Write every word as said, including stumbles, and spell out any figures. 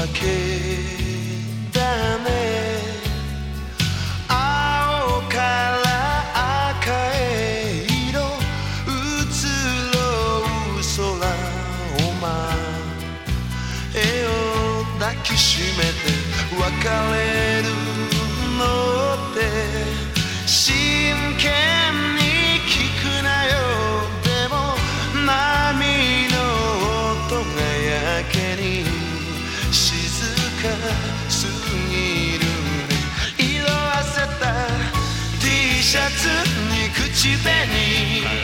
けだね。青から赤へ色移ろう空を前を抱きしめて別れるのって真剣に聞くなよ。でも波の音がやけに静かすぎるね。色あせた T シャツに口紅